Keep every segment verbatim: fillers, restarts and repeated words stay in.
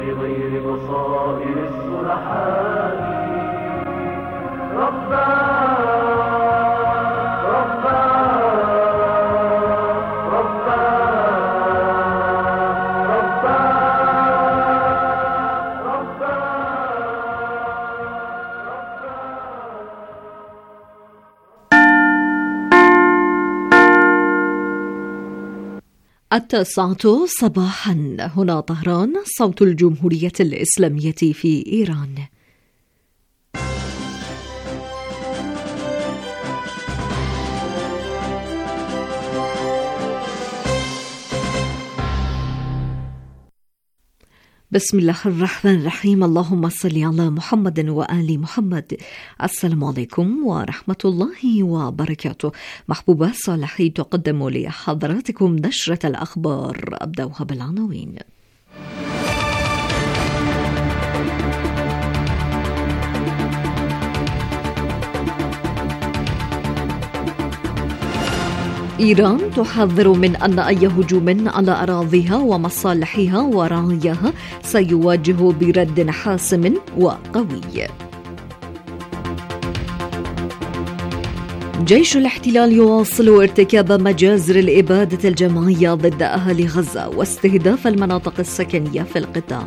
غير بصائر الصلحاء ربنا التاسعة صباحا. هنا طهران، صوت الجمهورية الإسلامية في إيران. بسم الله الرحمن الرحيم. اللهم صل على محمد وآل محمد. السلام عليكم ورحمة الله وبركاته. محبوبة صالحي تقدم لحضراتكم نشرة الأخبار. أبدأها بالعناوين. إيران تحذر من أن أي هجوم على أراضيها ومصالحها ورعاياها سيواجه برد حاسم وقوي. جيش الاحتلال يواصل ارتكاب مجازر الإبادة الجماعية ضد أهل غزة واستهداف المناطق السكنية في القطاع.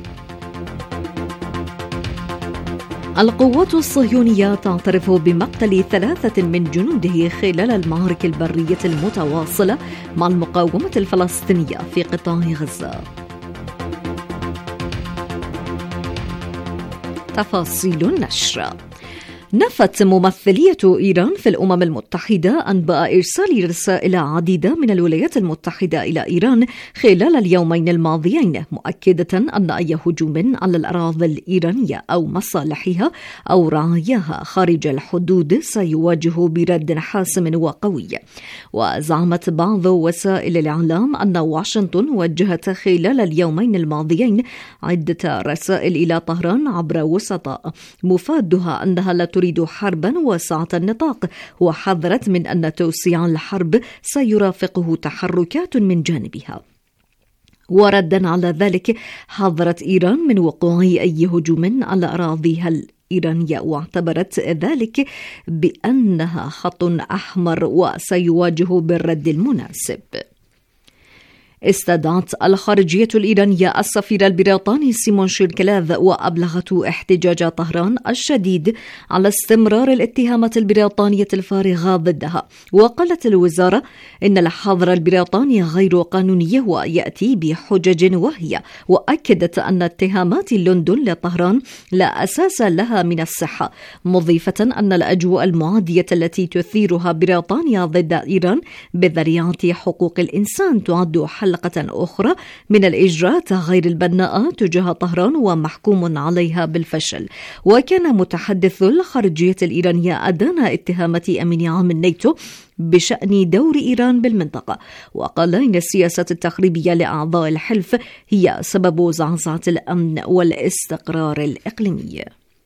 القوات الصهيونية تعترف بمقتل ثلاثة من جنوده خلال المعارك البرية المتواصلة مع المقاومة الفلسطينية في قطاع غزة. تفاصيل النشر. نفت ممثلية إيران في الأمم المتحدة أنباء إرسال رسائل عديدة من الولايات المتحدة إلى إيران خلال اليومين الماضيين، مؤكدة أن أي هجوم على الأراضي الإيرانية أو مصالحها أو رعاياها خارج الحدود سيواجه برد حاسم وقوي. وزعمت بعض وسائل الإعلام أن واشنطن وجهت خلال اليومين الماضيين عدة رسائل إلى طهران عبر وسطاء مفادها أنها لا تريد حربا واسعة النطاق، وحذرت من أن توسيع الحرب سيرافقه تحركات من جانبها. وردا على ذلك حذرت إيران من وقوع أي هجوم على أراضيها الإيرانية، واعتبرت ذلك بأنها خط أحمر وسيواجه بالرد المناسب. استدعت الخارجية الإيرانية السفير البريطاني سيمون شيركلاذ وأبلغت احتجاج طهران الشديد على استمرار الاتهامات البريطانية الفارغة ضدها. وقالت الوزارة إن الحظر البريطاني غير قانوني ويأتي بحجج وهي، وأكدت أن اتهامات لندن لطهران لا أساس لها من الصحة، مضيفة أن الأجواء المعادية التي تثيرها بريطانيا ضد إيران بذريعة حقوق الإنسان تعد حلقة أخرى من الإجراءات غير البناءة تجاه طهران ومحكوم عليها بالفشل. وكان متحدث الخارجية الإيرانية أدان اتهامات أمين عام الناتو بشأن دور إيران بالمنطقة، وقال إن السياسات التخريبية لأعضاء الحلف هي سبب زعزعة الأمن والاستقرار الإقليمي.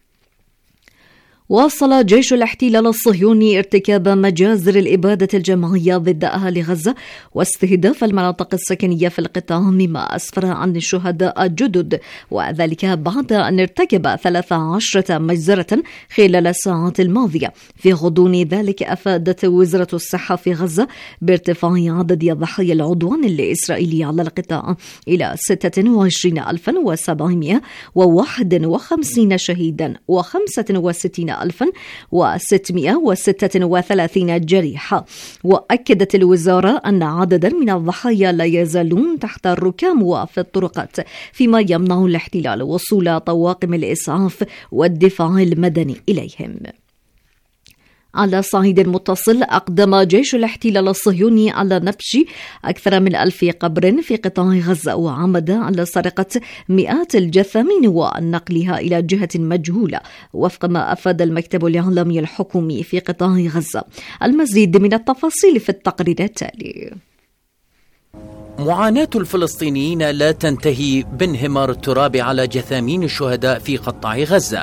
واصل جيش الاحتلال الصهيوني ارتكاب مجازر الإبادة الجماعية ضد أهل غزة واستهداف المناطق السكنية في القطاع، مما أسفر عن الشهداء الجدد، وذلك بعد أن ارتكب ثلاث عشرة مجزرة خلال الساعات الماضية. في غضون ذلك أفادت وزارة الصحة في غزة بارتفاع عدد ضحايا العدوان الإسرائيلي على القطاع إلى ستة وعشرين ألفا وسبعمائة وواحد وخمسين شهيدا وخمسة وستين ألفا وستمائة وستة وثلاثين جريحة. وأكدت الوزارة أن عددا من الضحايا لا يزالون تحت الركام وفي الطرقات، فيما يمنع الاحتلال وصول طواقم الإسعاف والدفاع المدني إليهم. على صعيد متصل، أقدم جيش الاحتلال الصهيوني على نبش أكثر من ألف قبر في قطاع غزة، وعمد على سرقة مئات الجثامين ونقلها إلى جهة مجهولة، وفق ما أفاد المكتب الإعلامي الحكومي في قطاع غزة. المزيد من التفاصيل في التقرير التالي. معاناة الفلسطينيين لا تنتهي بانهمار التراب على جثامين الشهداء في قطاع غزة.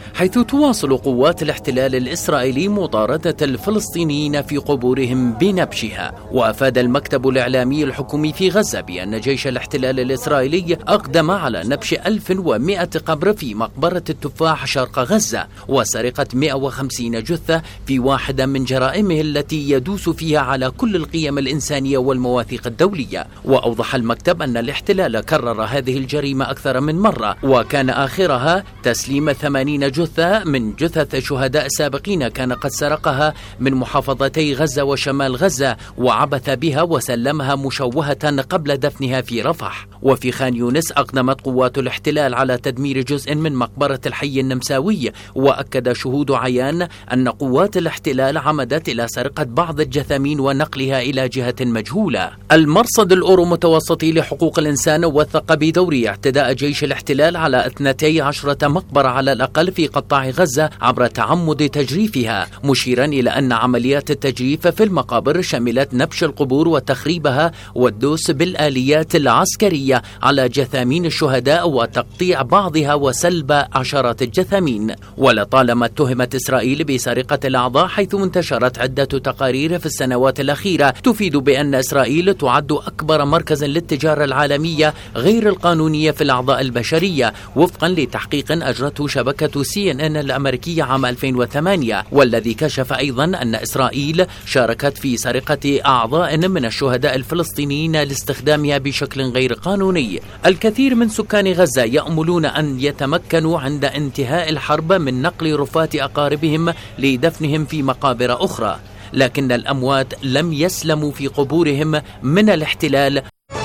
حيث تواصل قوات الاحتلال الإسرائيلي مطاردة الفلسطينيين في قبورهم بنبشها. وأفاد المكتب الإعلامي الحكومي في غزة بأن جيش الاحتلال الإسرائيلي أقدم على نبش ألف ومئة قبر في مقبرة التفاح شرق غزة، وسرقة مئة وخمسين جثة في واحدة من جرائمه التي يدوس فيها على كل القيم الإنسانية والمواثيق الدولية. وأوضح المكتب أن الاحتلال كرر هذه الجريمة أكثر من مرة، وكان آخرها تسليم ثمانين جثة من جثث شهداء سابقين كان قد سرقها من محافظتي غزة وشمال غزة وعبث بها وسلمها مشوهة قبل دفنها في رفح. وفي خان يونس أقدمت قوات الاحتلال على تدمير جزء من مقبرة الحي النمساوي، وأكد شهود عيان أن قوات الاحتلال عمدت إلى سرقة بعض الجثامين ونقلها إلى جهة مجهولة. المرصد الأورو متوسطي لحقوق الإنسان وثق بدوري اعتداء جيش الاحتلال على اثنتي عشرة مقبرة على الأقل في قطاع غزة عبر تعمد تجريفها، مشيرا إلى أن عمليات التجريف في المقابر شملت نبش القبور وتخريبها والدوس بالآليات العسكرية على جثامين الشهداء وتقطيع بعضها وسلب عشرات الجثامين. ولطالما اتهمت إسرائيل بسرقة الأعضاء، حيث انتشرت عدة تقارير في السنوات الأخيرة تفيد بأن إسرائيل تعد أكبر مركز للتجارة العالمية غير القانونية في الأعضاء البشرية، وفقا لتحقيق أجرته شبكة سي إن إن الأمريكية عام ألفين وثمانية، والذي كشف أيضا أن إسرائيل شاركت في سرقة أعضاء من الشهداء الفلسطينيين لاستخدامها بشكل غير قانوني. الكثير من سكان غزة يأملون أن يتمكنوا عند انتهاء الحرب من نقل رفات أقاربهم لدفنهم في مقابر أخرى، لكن الأموات لم يسلموا في قبورهم من الاحتلال.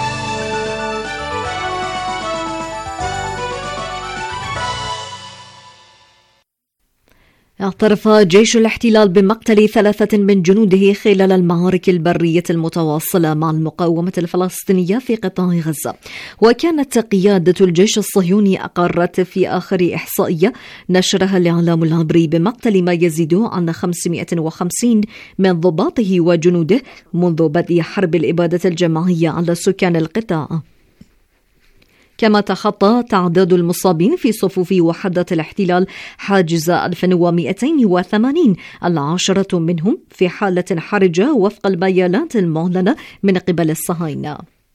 اعترف جيش الاحتلال بمقتل ثلاثة من جنوده خلال المعارك البرية المتواصلة مع المقاومة الفلسطينية في قطاع غزة. وكانت قيادة الجيش الصهيوني أقرت في آخر إحصائية نشرها الإعلام العبري بمقتل ما يزيد عن خمسمئة وخمسين من ضباطه وجنوده منذ بدء حرب الإبادة الجماعية على سكان القطاع. كما تخطى تعداد المصابين في صفوف وحدات الاحتلال حاجز ألف ومئتين وثمانين، العشرة منهم في حالة حرجة وفق البيانات المعلنة من قبل الصهاينة.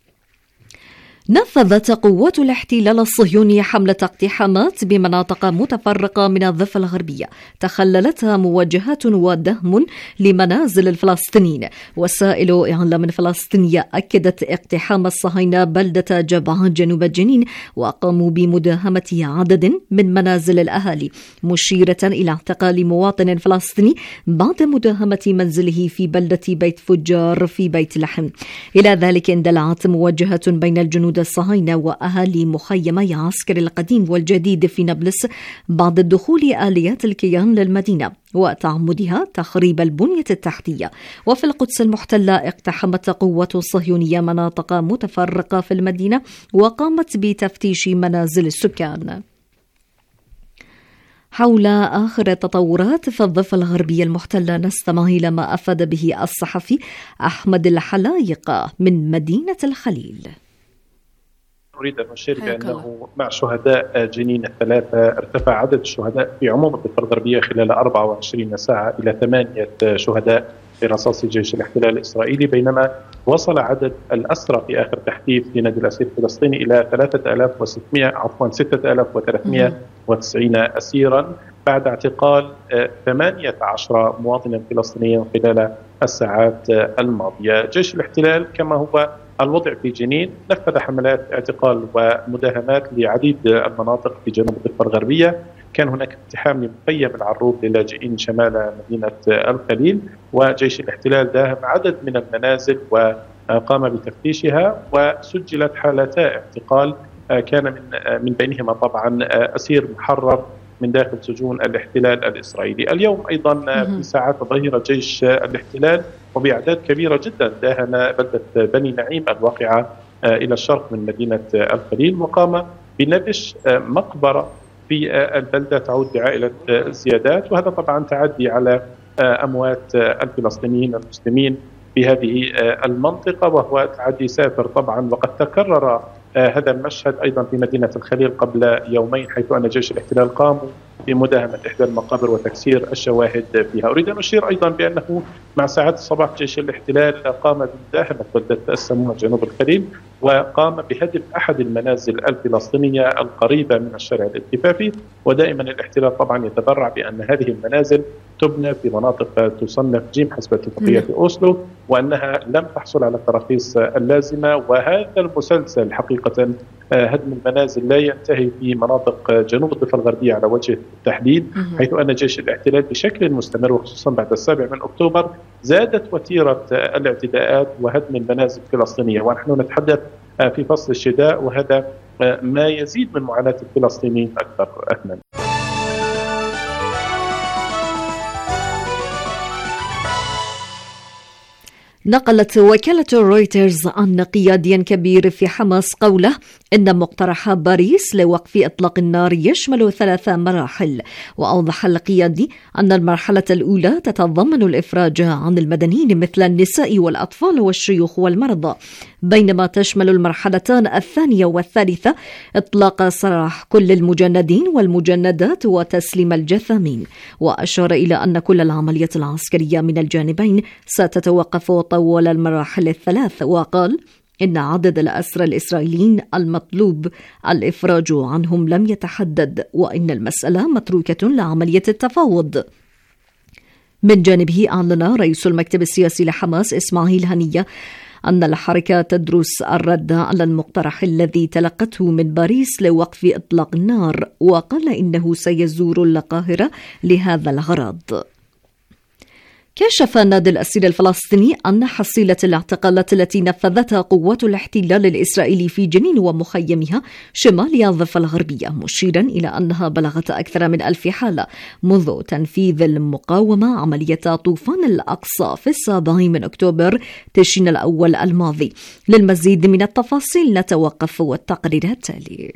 نفذت قوات الاحتلال الصهيوني حملة اقتحامات بمناطق متفرقة من الضفة الغربية تخللتها مواجهات ودهم لمنازل الفلسطينيين. وسائل إعلام فلسطينية أكدت اقتحام الصهاينة بلدة جبعة جنوب جنين، وقاموا بمداهمة عدد من منازل الأهالي، مشيرة إلى اعتقال مواطن فلسطيني بعد مداهمة منزله في بلدة بيت فجار في بيت لحم. إلى ذلك اندلعت مواجهة بين الجنود الصهاينة وأهالي مخيمي عسكر القديم والجديد في نابلس بعد دخول آليات الكيان للمدينة وتعمدها تخريب البنية التحتية. وفي القدس المحتلة اقتحمت قوات الصهيونية مناطق متفرقة في المدينة وقامت بتفتيش منازل السكان. حول آخر التطورات في الضفة الغربية المحتلة نستمع إلى ما أفاد به الصحفي أحمد الحلايق من مدينة الخليل. أريد أن أشير بأنه مع شهداء جنين الثلاثة ارتفع عدد الشهداء في عموم الضفة الغربية خلال أربع وعشرين ساعة إلى ثمانية شهداء برصاص جيش الاحتلال الإسرائيلي، بينما وصل عدد الأسرى في آخر تحديث في نادي الأسير الفلسطيني إلى ثلاثة آلاف وستمئة عفوا ستة آلاف وثلاثمئة وتسعين أسيرا بعد اعتقال ثمانية عشر مواطنا فلسطينيا خلال الساعات الماضية. جيش الاحتلال كما هو الوضع في جنين نفذ حملات اعتقال ومداهمات لعديد المناطق في جنوب الضفة الغربية. كان هناك اقتحام لمخيم العروب للاجئين شمال مدينة الخليل، وجيش الاحتلال داهم عدد من المنازل وقام بتفتيشها، وسجلت حالتا اعتقال كان من من بينهما طبعا أسير محرر من داخل سجون الاحتلال الإسرائيلي. اليوم أيضا في ساعات الظهيرة جيش الاحتلال وبأعداد كبيرة جدا داهن بلدة بني نعيم الواقعة إلى الشرق من مدينة الخليل، وقام بنبش مقبرة في البلدة تعود لعائلة زيادات، وهذا طبعا تعدي على أموات الفلسطينيين المسلمين في هذه المنطقة، وهو تعدي سافر طبعا. وقد تكرر هذا المشهد أيضا في مدينة الخليل قبل يومين، حيث أن جيش الاحتلال قام في مداهمة إحدى المقابر وتكسير الشواهد فيها. أريد أن أشير أيضا بأنه مع ساعات الصباح جيش الاحتلال قام بمداهمة بلدة السموع جنوب الخليل، وقام بهدم أحد المنازل الفلسطينية القريبة من الشارع الالتفافي. ودائما الاحتلال طبعا يتبرع بأن هذه المنازل تبنى في مناطق تصنف جيم حسب اتفاقية أوسلو، وأنها لم تحصل على التراخيص اللازمة. وهذا المسلسل حقيقة هدم المنازل لا ينتهي في مناطق جنوب الضفة الغربية على وجه التحديد، حيث أن جيش الاحتلال بشكل مستمر وخصوصا بعد السابع من أكتوبر زادت وتيرة الاعتداءات وهدم المنازل الفلسطينية. ونحن نتحدث في فصل الشتاء، وهذا ما يزيد من معاناة الفلسطينيين أكثر. أثمن نقلت وكالة رويترز عن قيادي كبير في حماس قوله إن مقترح باريس لوقف إطلاق النار يشمل ثلاث مراحل. وأوضح القيادي أن المرحلة الأولى تتضمن الإفراج عن المدنيين مثل النساء والأطفال والشيوخ والمرضى، بينما تشمل المرحلتان الثانية والثالثة إطلاق سراح كل المجندين والمجندات وتسليم الجثامين. وأشار إلى أن كل العمليات العسكرية من الجانبين ستتوقف طوال المراحل الثلاث. وقال إن عدد الأسرى الإسرائيليين المطلوب الإفراج عنهم لم يتحدد، وإن المسألة متروكة لعملية التفاوض. من جانبه أعلن رئيس المكتب السياسي لحماس إسماعيل هنية أن الحركة تدرس الرد على المقترح الذي تلقته من باريس لوقف إطلاق النار، وقال إنه سيزور القاهرة لهذا الغرض. كشف نادي الأسير الفلسطيني أن حصيلة الاعتقالات التي نفذتها قوات الاحتلال الإسرائيلي في جنين ومخيمها شمال الضفة الغربية، مشيرا إلى أنها بلغت أكثر من ألف حالة منذ تنفيذ المقاومة عملية طوفان الأقصى في السابع من أكتوبر تشرين الأول الماضي. للمزيد من التفاصيل نتوقف والتقرير التالي.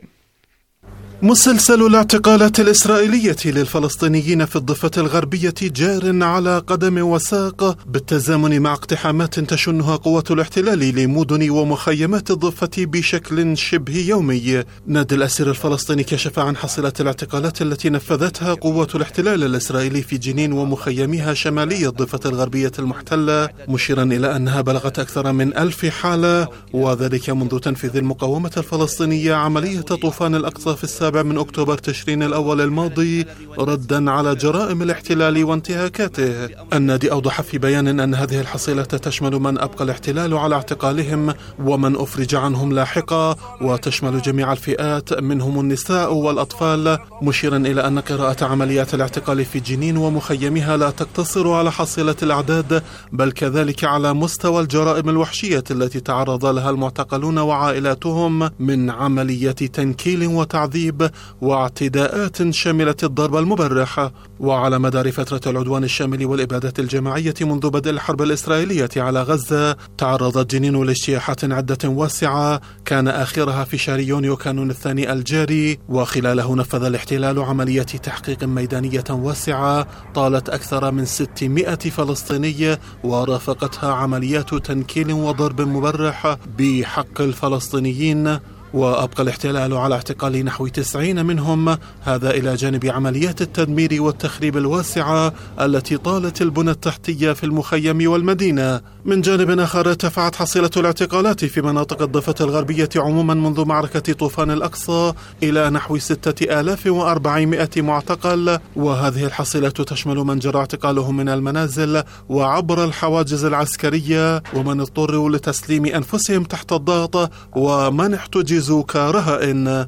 مسلسل الاعتقالات الإسرائيلية للفلسطينيين في الضفة الغربية جار على قدم وساق بالتزامن مع اقتحامات تشنها قوات الاحتلال لمدن ومخيمات الضفة بشكل شبه يومي. نادي الأسير الفلسطيني كشف عن حصيلة الاعتقالات التي نفذتها قوات الاحتلال الإسرائيلي في جنين ومخيمها شمالي الضفة الغربية المحتلة، مشيرا إلى أنها بلغت أكثر من ألف حالة، وذلك منذ تنفيذ المقاومة الفلسطينية عملية طوفان الأقصى في السابع من أكتوبر تشرين الأول الماضي، ردا على جرائم الاحتلال وانتهاكاته. النادي أوضح في بيان أن هذه الحصيلة تشمل من أبقى الاحتلال على اعتقالهم ومن أفرج عنهم لاحقا، وتشمل جميع الفئات منهم النساء والأطفال، مشيرا إلى أن قراءة عمليات الاعتقال في جنين ومخيمها لا تقتصر على حصيلة الأعداد، بل كذلك على مستوى الجرائم الوحشية التي تعرض لها المعتقلون وعائلاتهم من عملية تنكيل وتعذيب واعتداءات شملت الضرب المبرح. وعلى مدار فترة العدوان الشامل والإبادة الجماعية منذ بدء الحرب الإسرائيلية على غزة، تعرضت جنين لاجتياحات عدة واسعة، كان آخرها في شهر يونيو كانون الثاني الجاري، وخلاله نفذ الاحتلال عملية تحقيق ميدانية واسعة طالت أكثر من ستمائة فلسطيني، ورافقتها عمليات تنكيل وضرب مبرح بحق الفلسطينيين، وأبقى الاحتلال على اعتقال نحو تسعين منهم، هذا إلى جانب عمليات التدمير والتخريب الواسعة التي طالت البنى التحتية في المخيم والمدينة. من جانب آخر ارتفعت حصيلة الاعتقالات في مناطق الضفة الغربية عموما منذ معركة طوفان الأقصى إلى نحو ستة آلاف وأربعمائة معتقل، وهذه الحصيلة تشمل من جرى اعتقالهم من المنازل وعبر الحواجز العسكرية، ومن اضطروا لتسليم أنفسهم تحت الضغط، ومن احتجزوا كرهائن.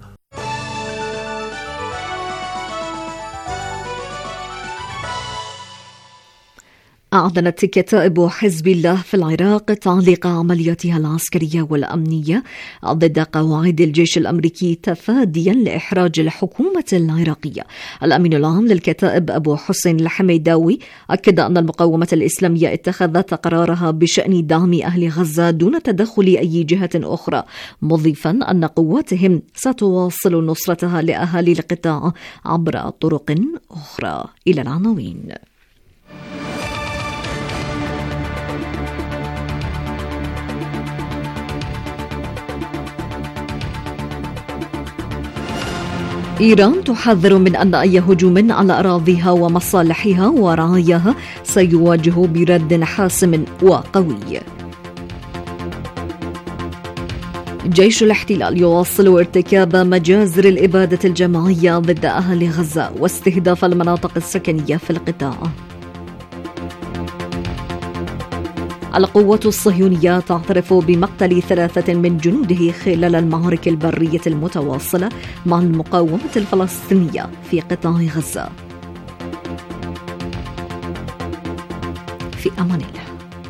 أعلنت كتائب حزب الله في العراق تعليق عملياتها العسكرية والأمنية ضد قواعد الجيش الأمريكي تفاديا لإحراج الحكومة العراقية. الأمين العام للكتائب أبو حسين الحميداوي أكد أن المقاومة الإسلامية اتخذت قرارها بشأن دعم أهل غزة دون تدخل أي جهة أخرى، مضيفا أن قواتهم ستواصل نصرتها لأهالي القطاع عبر طرق أخرى. إلى العناوين. إيران تحذر من أن أي هجوم على أراضيها ومصالحها ورعاياها سيواجه برد حاسم وقوي. جيش الاحتلال يواصل ارتكاب مجازر الإبادة الجماعية ضد أهل غزة واستهداف المناطق السكنية في القطاع. القوات الصهيونية تعترف بمقتل ثلاثة من جنوده خلال المعارك البرية المتواصلة مع المقاومة الفلسطينية في قطاع غزة. في أمان الله.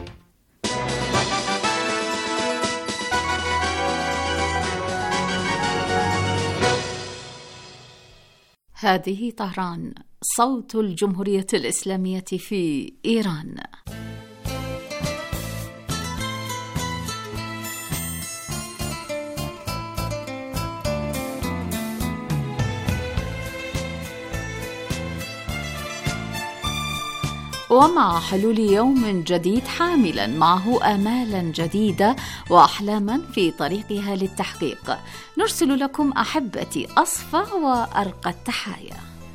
هذه طهران، صوت الجمهورية الإسلامية في إيران. ومع حلول يوم جديد حاملا معه آمالا جديدة وأحلاما في طريقها للتحقيق، نرسل لكم أحبتي أصفى وأرقى التحايا.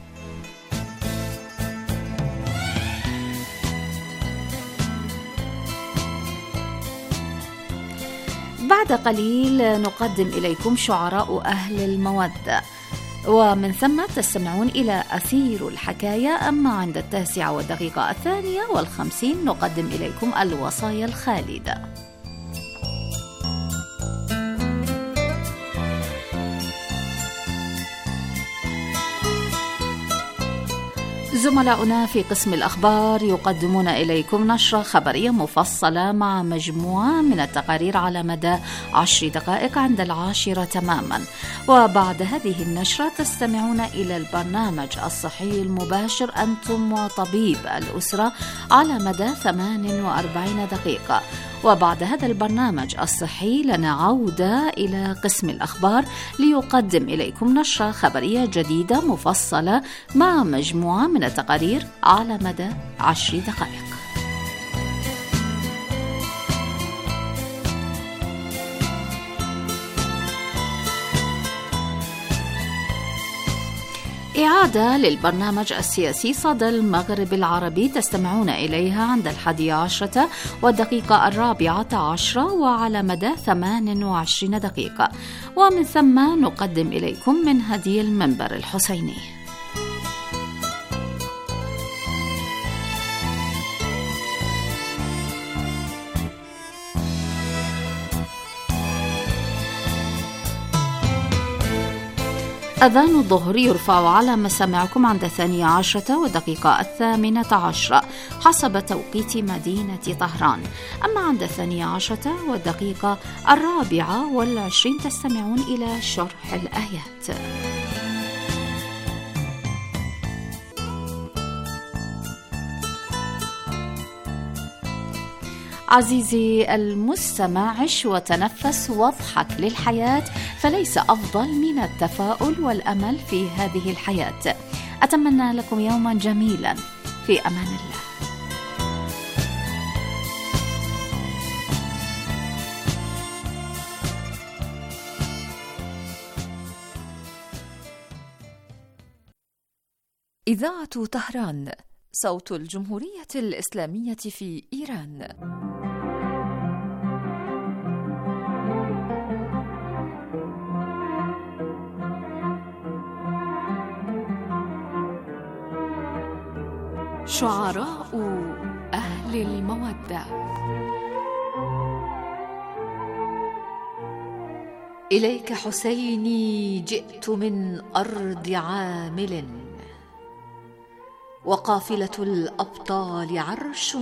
بعد قليل نقدم إليكم شعراء أهل المودة، ومن ثم تستمعون إلى أثير الحكاية. أما عند التاسعة والدقيقة الثانية والخمسين نقدم إليكم الوصايا الخالدة. زملاؤنا في قسم الأخبار يقدمون إليكم نشرة خبرية مفصلة مع مجموعة من التقارير على مدى عشر دقائق عند العاشرة تماما. وبعد هذه النشرة تستمعون إلى البرنامج الصحي المباشر أنتم وطبيب الأسرة على مدى ثمان وأربعين دقيقة. وبعد هذا البرنامج الصحي لنا عودة إلى قسم الأخبار ليقدم إليكم نشرة خبرية جديدة مفصلة مع مجموعة من التقارير على مدى عشر دقائق. إعادة للبرنامج السياسي صدى المغرب العربي تستمعون إليها عند الحادية عشرة والدقيقة الرابعة عشرة وعلى مدى ثمان وعشرين دقيقة. ومن ثم نقدم إليكم من هدي المنبر الحسيني. أذان الظهر يرفع على مسامعكم عند الثانية عشرة والدقيقة الثامنة عشرة حسب توقيت مدينة طهران. أما عند الثانية عشرة والدقيقة الرابعة والعشرين تستمعون إلى شرح الآيات. عزيزي المستمع، عش وتنفس واضحك للحياة، فليس أفضل من التفاؤل والأمل في هذه الحياة. أتمنى لكم يوما جميلا، في أمان الله. إذاعة طهران، صوت الجمهورية الإسلامية في إيران. شعراء أهل المودة. إليك حسيني جئت من أرض عامل، وقافلة الأبطال عرش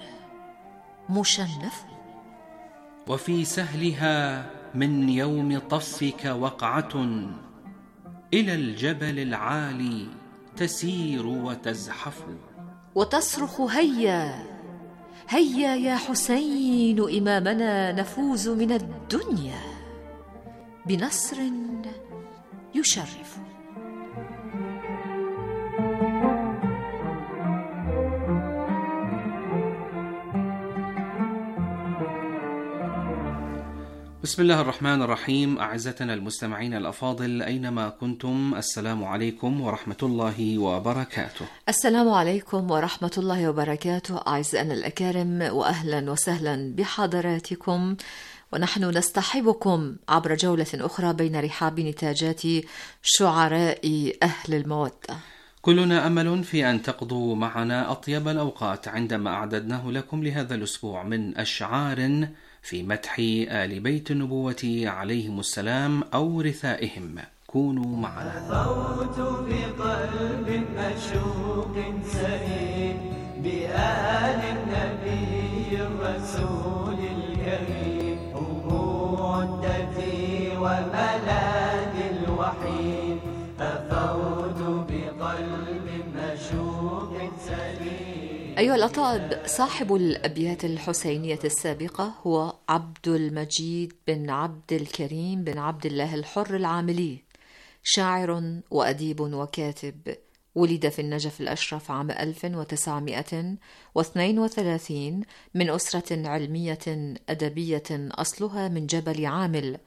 مشنف، وفي سهلها من يوم طفك وقعة، إلى الجبل العالي تسير وتزحف، وتصرخ هيا هيا يا حسين إمامنا نفوز من الدنيا بنصر يشرف. بسم بسم الله الرحمن الرحيم. أعزتنا المستمعين الأفاضل أينما كنتم، السلام عليكم ورحمة الله وبركاته. السلام عليكم ورحمة الله وبركاته أعزائنا الأكارم، وأهلا وسهلا بحضراتكم، ونحن نصطحبكم عبر جولة أخرى بين رحاب نتاجات شعراء أهل المودة. كلنا أمل في أن تقضوا معنا أطيب الأوقات عندما أعددناه لكم لهذا الأسبوع من أشعار في مدح آل بيت النبوة عليهم السلام أو رثائهم. كونوا معنا. فوت بقلب مشوق سليم بآل النبي الرسول الكريم، هم عدتي وملاذي الوحيد، ففوت بقلب مشوق سليم. أيها الأطاب، صاحب الأبيات الحسينية السابقة هو عبد المجيد بن عبد الكريم بن عبد الله الحر العاملي، شاعر وأديب وكاتب. ولد في النجف الأشرف عام ألف وتسعمائة واثنين وثلاثين من أسرة علمية أدبية أصلها من جبل عامل،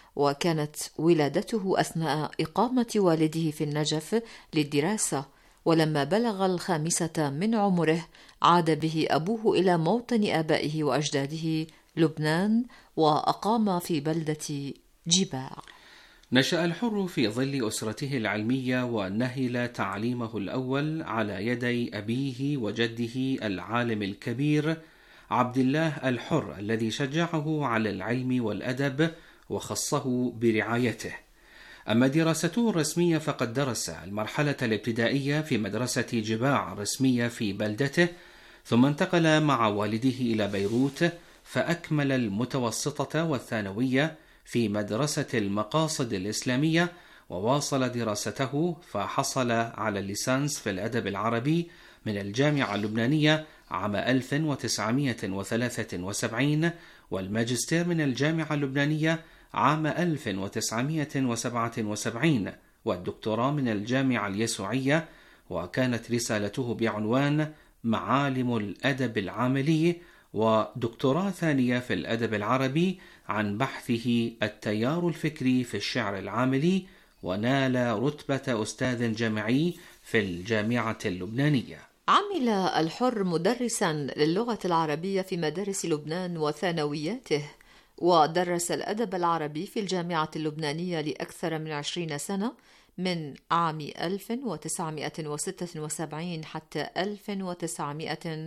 وكانت ولادته أثناء إقامة والده في النجف للدراسة، ولما بلغ الخامسة من عمره عاد به أبوه إلى موطن آبائه وأجداده لبنان، وأقام في بلدة جباع. نشأ الحر في ظل أسرته العلمية، ونهل تعليمه الأول على يدي أبيه وجده العالم الكبير عبد الله الحر، الذي شجعه على العلم والأدب وخصه برعايته. أما دراسته الرسمية فقد درس المرحلة الابتدائية في مدرسة جباع الرسمية في بلدته، ثم انتقل مع والده إلى بيروت فأكمل المتوسطة والثانوية في مدرسة المقاصد الإسلامية، وواصل دراسته فحصل على الليسانس في الأدب العربي من الجامعة اللبنانية عام ألف وتسعمائة وثلاثة وسبعين، والماجستير من الجامعة اللبنانية عام ألف وتسعمائة وسبعة وسبعين، والدكتوراه من الجامعة اليسوعية، وكانت رسالته بعنوان معالم الأدب العاملي، ودكتوراه ثانية في الأدب العربي عن بحثه التيار الفكري في الشعر العاملي، ونال رتبة أستاذ جامعي في الجامعة اللبنانية. عمل الحر مدرسا للغة العربية في مدارس لبنان وثانوياته، ودرس الأدب العربي في الجامعة اللبنانية لأكثر من عشرين سنة، من عام ألف وتسعمائة وستة وسبعين حتى ألف وتسعمائة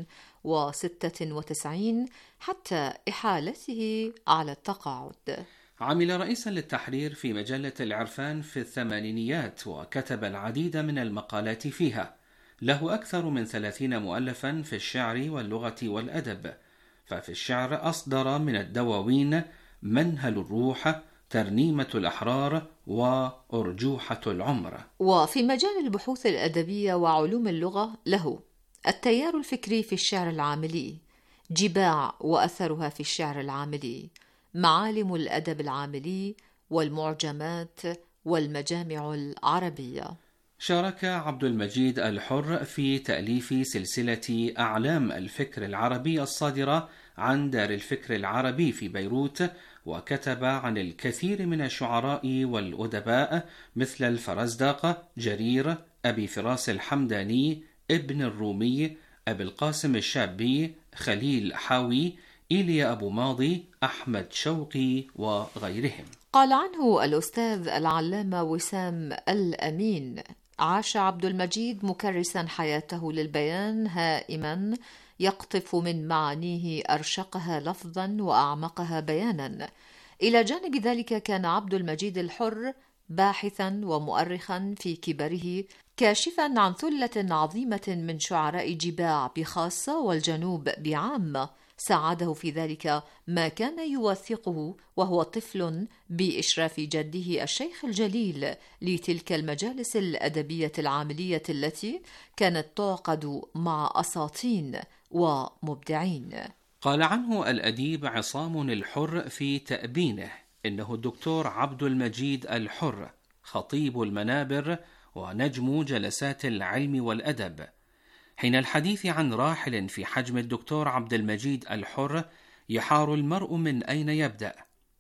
وستة وتسعين، حتى إحالته على التقاعد. عمل رئيسا للتحرير في مجلة العرفان في الثمانينيات، وكتب العديد من المقالات فيها. له أكثر من ثلاثين مؤلفا في الشعر واللغة والأدب. ففي الشعر أصدر من الدواوين منهل الروح، ترنيمة الأحرار، وأرجوحة العمر. وفي مجال البحوث الأدبية وعلوم اللغة له التيار الفكري في الشعر العاملي، جباع وأثرها في الشعر العاملي، معالم الأدب العاملي، والمعجمات، والمجامع العربية. شارك عبد المجيد الحر في تأليف سلسلة أعلام الفكر العربي الصادرة عن دار الفكر العربي في بيروت، وكتب عن الكثير من الشعراء والأدباء مثل الفرزدق، جرير، أبي فراس الحمداني، ابن الرومي، أبي القاسم الشابي، خليل حاوي، إيليا أبو ماضي، أحمد شوقي وغيرهم. قال عنه الأستاذ العلامة وسام الأمين: عاش عبد المجيد مكرسا حياته للبيان، هائما يقطف من معانيه أرشقها لفظا وأعمقها بيانا. إلى جانب ذلك كان عبد المجيد الحر باحثا ومؤرخا في كبره، كاشفا عن ثلة عظيمة من شعراء جباع بخاصة والجنوب بعامة، ساعده في ذلك ما كان يوثقه وهو طفل بإشراف جده الشيخ الجليل لتلك المجالس الأدبية العاملية التي كانت تعقد مع أساطين ومبدعين. قال عنه الأديب عصام الحر في تأبينه: إنه الدكتور عبد المجيد الحر، خطيب المنابر ونجم جلسات العلم والأدب. حين الحديث عن راحل في حجم الدكتور عبد المجيد الحر يحار المرء من أين يبدأ،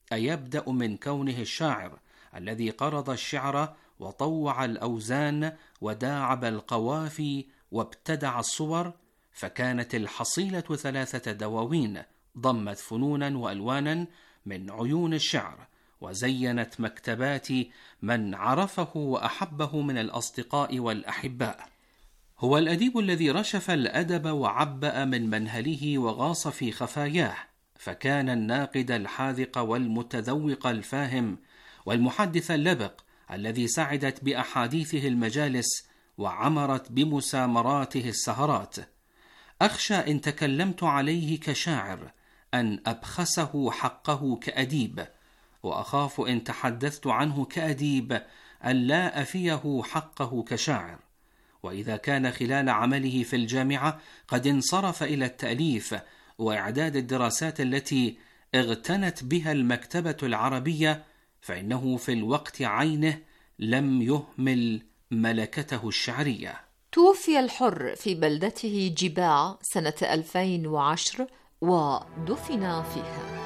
أيبدأ من كونه الشاعر الذي قرض الشعر وطوع الأوزان وداعب القوافي وابتدع الصور، فكانت الحصيلة ثلاثة دواوين ضمت فنونا وألوانا من عيون الشعر، وزينت مكتبات من عرفه وأحبه من الأصدقاء والأحباء. هو الأديب الذي رشف الأدب وعبأ من منهله وغاص في خفاياه، فكان الناقد الحاذق والمتذوق الفاهم والمحدث اللبق الذي سعدت بأحاديثه المجالس وعمرت بمسامراته السهرات. أخشى إن تكلمت عليه كشاعر أن أبخسه حقه كأديب، وأخاف إن تحدثت عنه كأديب أن لا أفيه حقه كشاعر. وإذا كان خلال عمله في الجامعة قد انصرف إلى التأليف وإعداد الدراسات التي اغتنت بها المكتبة العربية، فإنه في الوقت عينه لم يهمل ملكته الشعرية. توفي الحر في بلدته جباع سنة ألفين وعشرة ودفن فيها.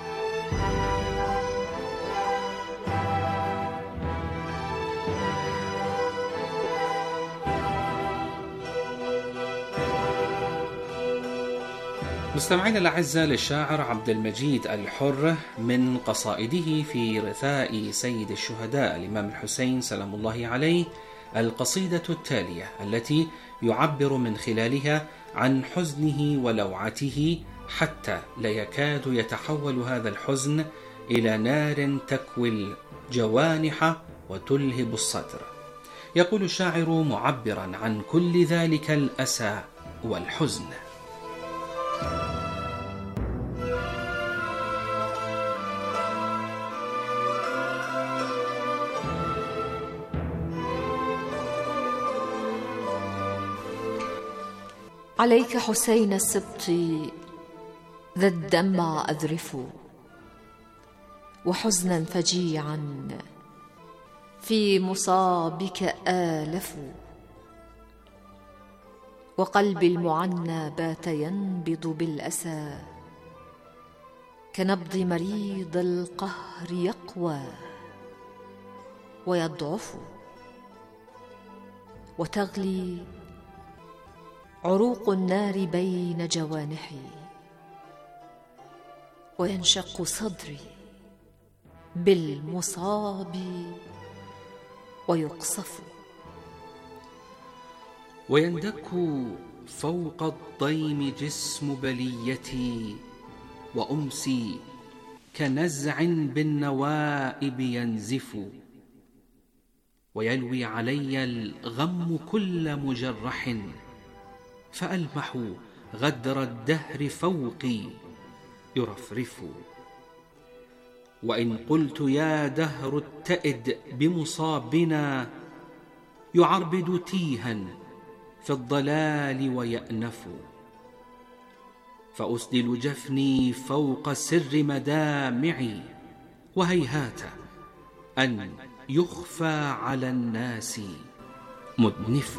مستمعينا الأعزاء، للشاعر عبد المجيد الحر من قصائده في رثاء سيد الشهداء الإمام الحسين سلام الله عليه القصيدة التالية التي يعبر من خلالها عن حزنه ولوعته، حتى لا يكاد يتحول هذا الحزن إلى نار تكوي الجوانح وتلهب الصدر. يقول الشاعر معبرا عن كل ذلك الأسى والحزن: عليك حسين السبط ذا الدمع أذرف، وحزنا فجيعا في مصابك آلف، وقلبي المعنى بات ينبض بالأسى كنبض مريض القهر يقوى ويضعف، وتغلي عروق النار بين جوانحي، وينشق صدري بالمصاب ويقصف، ويندك فوق الضيم جسم بليتي، وأمسي كنزع بالنوائب ينزف، ويلوي علي الغم كل مجرح، فألمح غدر الدهر فوقي يرفرف. وإن قلت يا دهر اتئد بمصابنا، يعربد تيها في الضلال ويأنف، فأسدل جفني فوق سر مدامعي، وهيهات أن يخفى على الناس مدنف.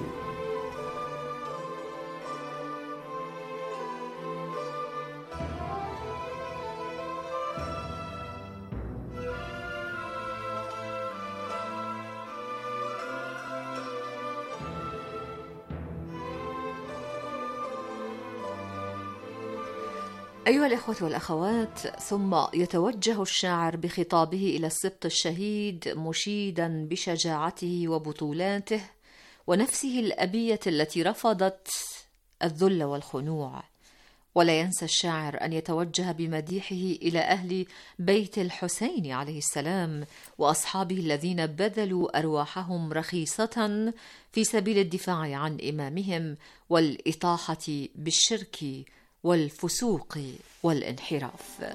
أيها الإخوة والأخوات، ثم يتوجه الشاعر بخطابه إلى السبط الشهيد مشيدا بشجاعته وبطولاته ونفسه الأبية التي رفضت الذل والخنوع. ولا ينسى الشاعر أن يتوجه بمديحه إلى أهل بيت الحسين عليه السلام وأصحابه الذين بذلوا أرواحهم رخيصة في سبيل الدفاع عن إمامهم والإطاحة بالشرك والفسوق والانحراف.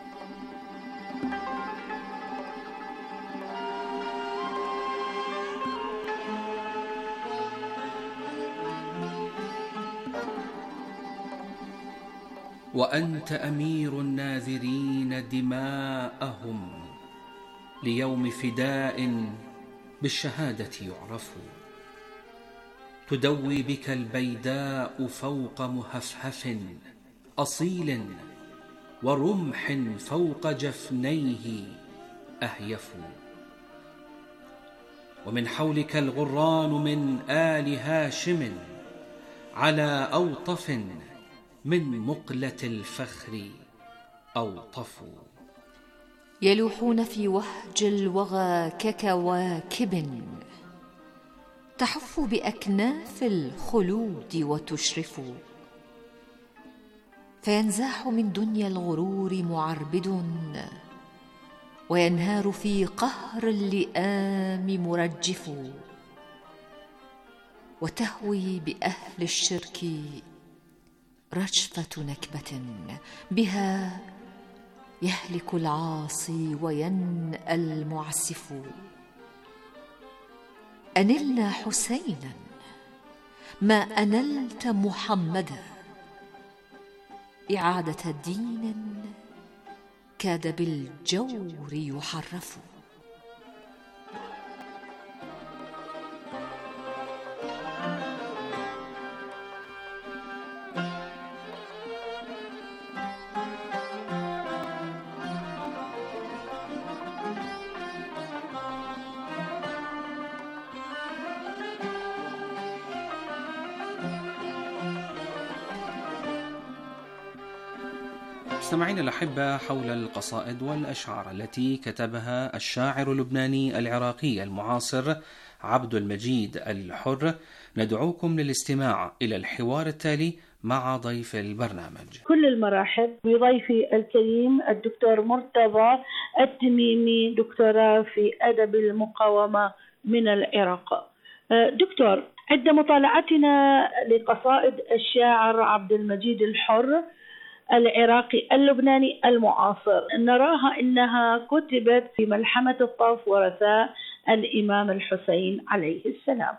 وأنت أمير الناذرين دماءهم، ليوم فداء بالشهادة يعرف، تدوي بك البيداء فوق مهفهف أصيل، ورمح فوق جفنيه أهيف. ومن حولك الغران من آل هاشم على أوطف من مقلة الفخر أوطفوا. يلوحون في وهج الوغى ككواكب تحف بأكناف الخلود وتشرف، فينزاح من دنيا الغرور معربد وينهار في قهر اللئام مرجف، وتهوي بأهل الشرك رجفة نكبة بها يهلك العاصي وينأى المعسف. أنلنا حسينا ما أنلت محمدا، إعادة دين كاد بالجور يحرف. مستمعين الأحبة، حول القصائد والأشعار التي كتبها الشاعر اللبناني العراقي المعاصر عبد المجيد الحر، ندعوكم للاستماع إلى الحوار التالي مع ضيف البرنامج. كل المراحب بضيفي الكريم الدكتور مرتضى التميمي، دكتوراه في أدب المقاومة من العراق. دكتور، عند مطالعتنا لقصائد الشاعر عبد المجيد الحر العراقي اللبناني المعاصر نراها إنها كتبت في ملحمة الطف ورثاء الإمام الحسين عليه السلام.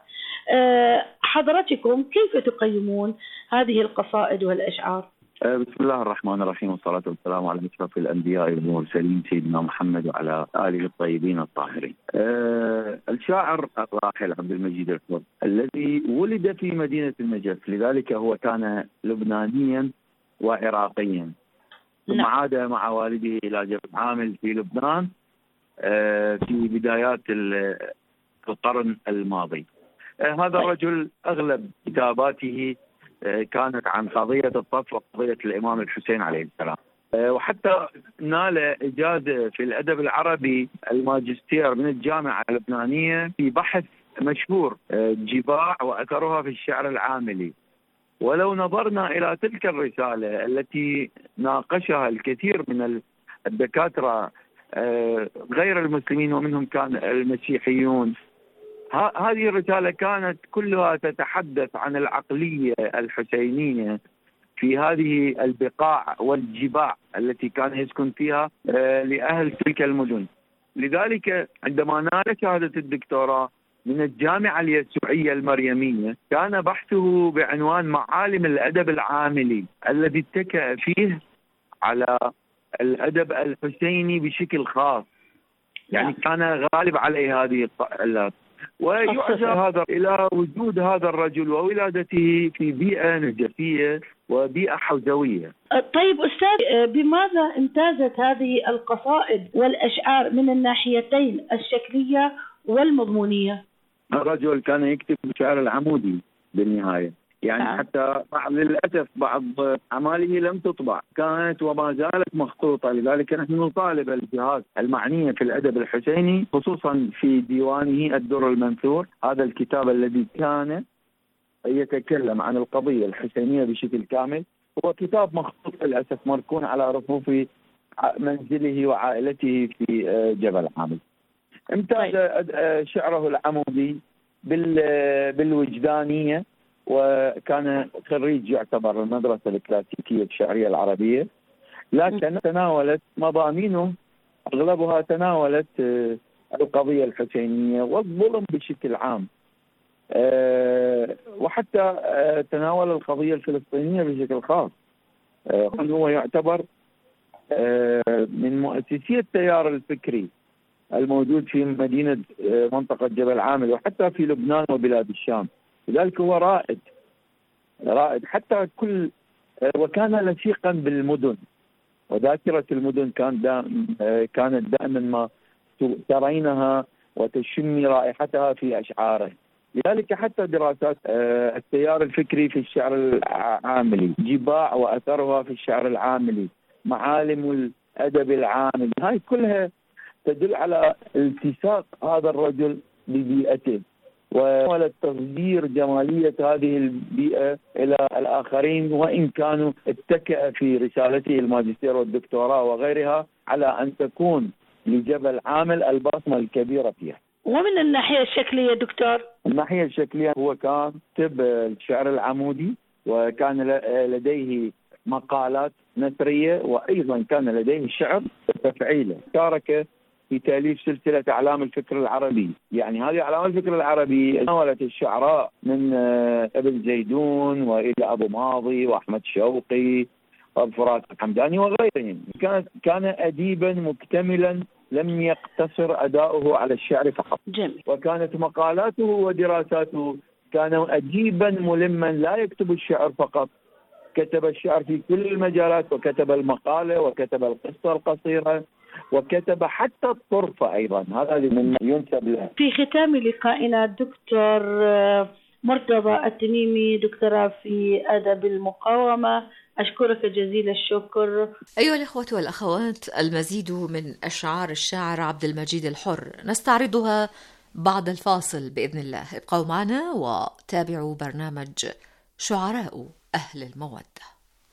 حضرتكم كيف تقيمون هذه القصائد والأشعار؟ بسم الله الرحمن الرحيم، والصلاة والسلام على أشرف الأنبياء والمرسلين سيدنا محمد وعلى آله الطيبين الطاهرين. أه الشاعر الراحل عبد المجيد الحر الذي ولد في مدينة النجف، لذلك هو كان لبنانيا وعراقيا، ثم عاد مع والده إلى جبل عامل في لبنان أه في بدايات القرن الماضي. أه هذا الرجل أغلب كتاباته كانت عن قضية الطف وقضية الإمام الحسين عليه السلام، وحتى نال إجازة في الأدب العربي الماجستير من الجامعة اللبنانية في بحث مشهور جباع وأثرها في الشعر العاملي. ولو نظرنا إلى تلك الرسالة التي ناقشها الكثير من الدكاترة غير المسلمين ومنهم كان المسيحيون، هذه الرسالة كانت كلها تتحدث عن العقلية الحسينية في هذه البقاع والجباع التي كان يسكن فيها لأهل تلك المدن. لذلك عندما نال شهادة الدكتوراه من الجامعة اليسوعية المريمية كان بحثه بعنوان معالم الأدب العاملي الذي اتكأ فيه على الأدب الحسيني بشكل خاص، يعني كان غالب عليه هذه الطائلات. ويعزى هذا إلى وجود هذا الرجل وولادته في بيئة نجفية وبيئة حوزوية. طيب أستاذ، بماذا امتازت هذه القصائد والأشعار من الناحيتين الشكلية والمضمونية؟ الرجل كان يكتب الشعر العمودي بالنهاية، يعني آه. حتى للأسف بعض أعماله لم تطبع، كانت وما زالت مخطوطة. لذلك نحن نطالب الجهات المعنية في الأدب الحسيني خصوصا في ديوانه الدر المنثور، هذا الكتاب الذي كان يتكلم عن القضية الحسينية بشكل كامل، هو كتاب مخطوط للأسف مركون على رفوف منزله وعائلته في جبل عامل. امتاز شعره العمودي بالوجدانية، وكان خريج يعتبر المدرسة الكلاسيكية الشعرية العربية، لكن تناولت مضامينه أغلبها تناولت القضية الحسينية والظلم بشكل عام، وحتى تناول القضية الفلسطينية بشكل خاص. هو يعتبر من مؤسسي التيار الفكري الموجود في مدينة منطقة جبل عامل وحتى في لبنان وبلاد الشام. لذلك هو رائد رائد حتى كل، وكان لصيقا بالمدن، وذاكرة المدن كان دائم كانت دائما ما ترينها وتشمي رائحتها في أشعاره. لذلك حتى دراسات التيار الفكري في الشعر العاملي، جباع وأثرها في الشعر العاملي، معالم الأدب العاملي، هاي كلها تدل على التصاق هذا الرجل ببيئته وحاول تصدير جمالية هذه البيئة إلى الآخرين، وإن كانوا اتكأ في رسالته الماجستير والدكتوراه وغيرها على أن تكون لجبل عامل البصمة الكبيرة فيها. ومن الناحية الشكلية دكتور؟ الناحية الشكلية هو كان كتب الشعر العمودي، وكان لديه مقالات نثرية، وأيضا كان لديه شعر تفعيله. شارك في تأليف سلسلة أعلام الفكر العربي، يعني هذه أعلام الفكر العربي ناولت الشعراء من ابن زيدون وإلى أبو ماضي وأحمد شوقي وفراس الحمداني وغيرهم. كان كان أديبا مكتملا لم يقتصر أداؤه على الشعر فقط. جميل. وكانت مقالاته ودراساته كان أديبا ملما لا يكتب الشعر فقط، كتب الشعر في كل المجالات، وكتب المقالة وكتب القصة القصيرة وكتب حتى الطرفة أيضا، هذا من ينسب له. في ختام لقائنا دكتور مرتضى التميمي، دكتوراه في أدب المقاومة، أشكرك جزيل الشكر. أيها الإخوة والأخوات، المزيد من أشعار الشاعر عبد المجيد الحر نستعرضها بعد الفاصل بإذن الله. ابقوا معنا وتابعوا برنامج شعراء أهل المودة.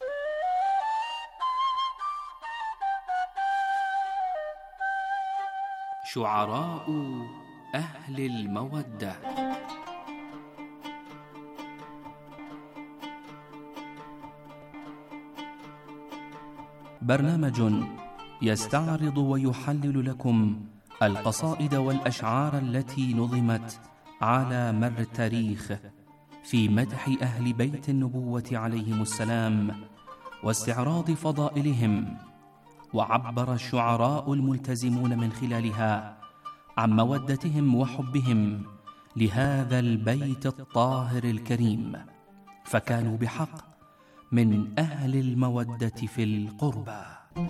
شعراء أهل المودة. برنامج يستعرض ويحلل لكم القصائد والأشعار التي نظمت على مر التاريخ في مدح أهل بيت النبوة عليهم السلام واستعراض فضائلهم. وعبر الشعراء الملتزمون من خلالها عن مودتهم وحبهم لهذا البيت الطاهر الكريم، فكانوا بحق من أهل المودة في القربى.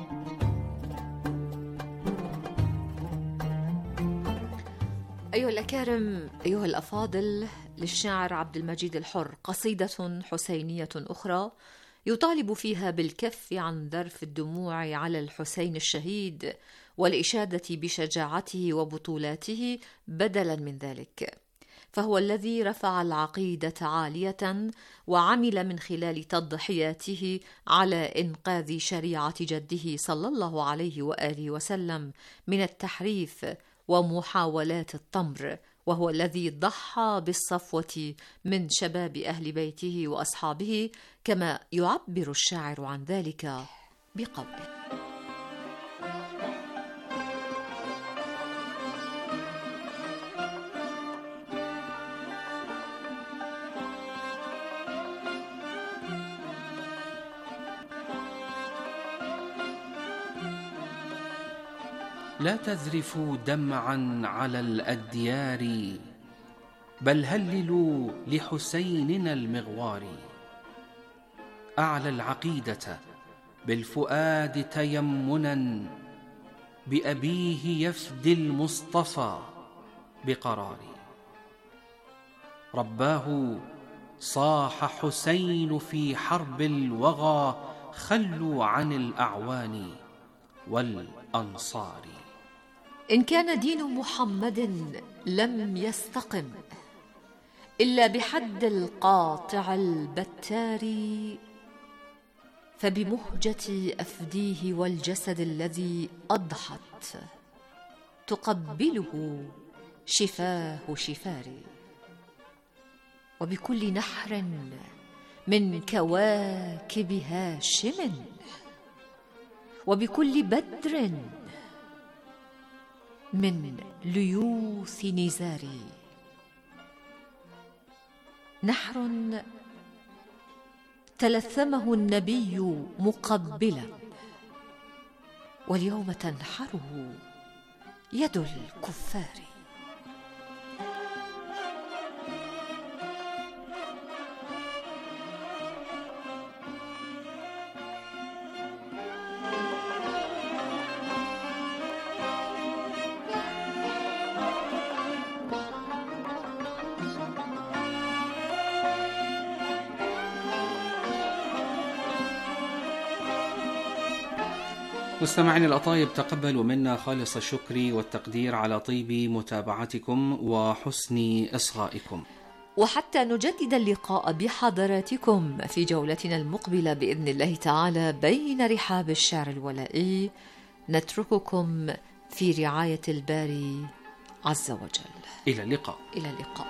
أيها الأكارم، أيها الأفاضل، للشاعر عبد المجيد الحر قصيدة حسينية أخرى يطالب فيها بالكف عن ذرف الدموع على الحسين الشهيد والإشادة بشجاعته وبطولاته بدلا من ذلك، فهو الذي رفع العقيدة عالية وعمل من خلال تضحياته على إنقاذ شريعة جده صلى الله عليه وآله وسلم من التحريف ومحاولات الطمر، وهو الذي ضحى بالصفوة من شباب أهل بيته وأصحابه، كما يعبر الشاعر عن ذلك بقوله: لا تذرفوا دمعا على الأديار، بل هللوا لحسيننا المغوار. أعلى العقيدة بالفؤاد تيمنا، بأبيه يفدي المصطفى بقرار. رباه صاح حسين في حرب الوغى، خلوا عن الأعوان والأنصار. إن كان دين محمد لم يستقم إلا بحد القاطع البتار، فبمهجة أفديه والجسد الذي أضحت تقبله شفاه شفاري، وبكل نحر من كواكب هاشم، وبكل بدر من ليوث نزاري. نحر تلثمه النبي مقبلا، واليوم تنحره يد الكفار. مستمعين الأطايب، تقبلوا منا خالص الشكر والتقدير على طيب متابعتكم وحسن إصغائكم. وحتى نجدد اللقاء بحضراتكم في جولتنا المقبلة بإذن الله تعالى بين رحاب الشعر الولائي، نترككم في رعاية الباري عز وجل. إلى اللقاء. إلى اللقاء.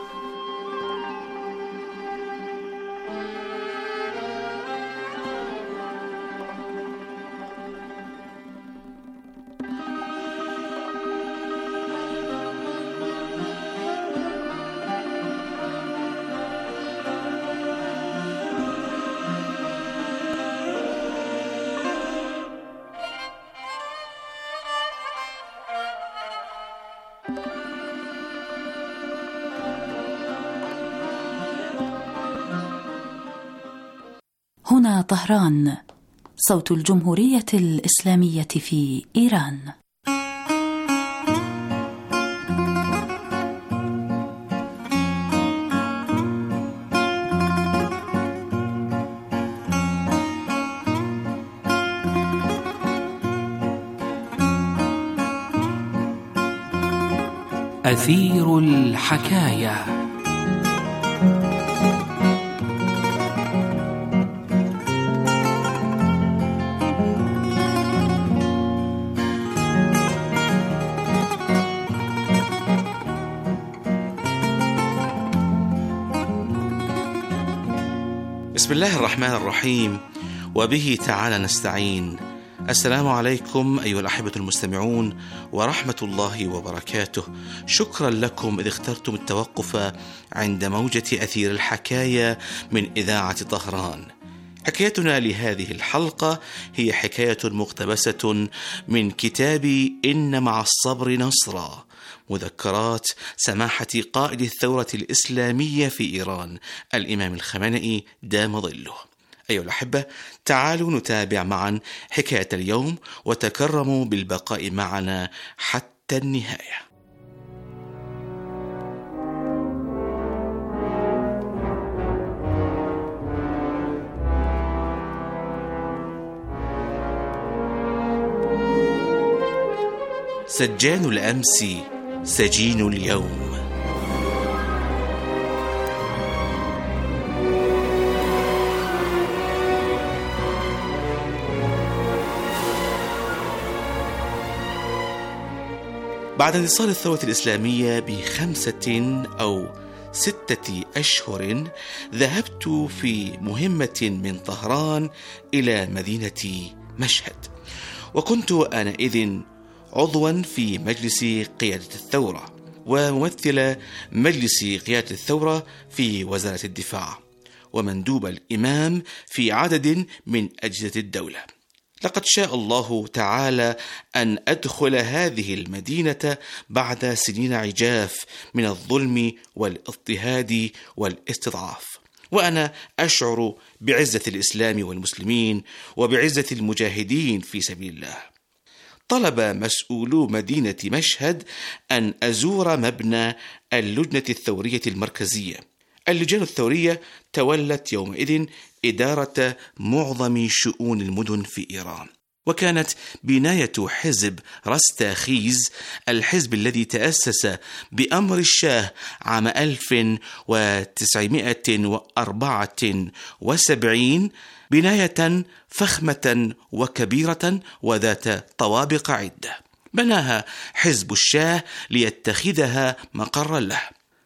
هنا طهران، صوت الجمهورية الإسلامية في إيران. أثير الحكاية. بسم الله الرحمن الرحيم، وبه تعالى نستعين. السلام عليكم أيها الأحبة المستمعون ورحمة الله وبركاته. شكرا لكم إذ اخترتم التوقف عند موجة أثير الحكاية من إذاعة طهران. حكايتنا لهذه الحلقة هي حكاية مقتبسة من كتاب إن مع الصبر نصرا، مذكرات سماحة قائد الثورة الإسلامية في إيران الإمام الخمينئي دام ظله. أيها الأحبة، تعالوا نتابع معا حكاية اليوم وتكرموا بالبقاء معنا حتى النهاية. سجان الأمس سجين اليوم. بعد انتصار الثورة الإسلامية بخمسة أو ستة أشهر، ذهبت في مهمة من طهران إلى مدينة مشهد، وكنت آنئذ عضوا في مجلس قيادة الثورة وممثل مجلس قيادة الثورة في وزارة الدفاع، ومندوب الإمام في عدد من أجهزة الدولة. لقد شاء الله تعالى أن أدخل هذه المدينة بعد سنين عجاف من الظلم والاضطهاد والاستضعاف، وأنا أشعر بعزة الإسلام والمسلمين وبعزة المجاهدين في سبيل الله. طلب مسؤولو مدينة مشهد أن أزور مبنى اللجنة الثورية المركزية. اللجان الثورية تولت يومئذ إدارة معظم شؤون المدن في إيران، وكانت بناية حزب رستاخيز، الحزب الذي تأسس بأمر الشاه عام ألف وتسعمائة وأربعة وسبعين، بناية فخمة وكبيرة وذات طوابق عدة. بناها حزب الشاه ليتخذها مقرا له،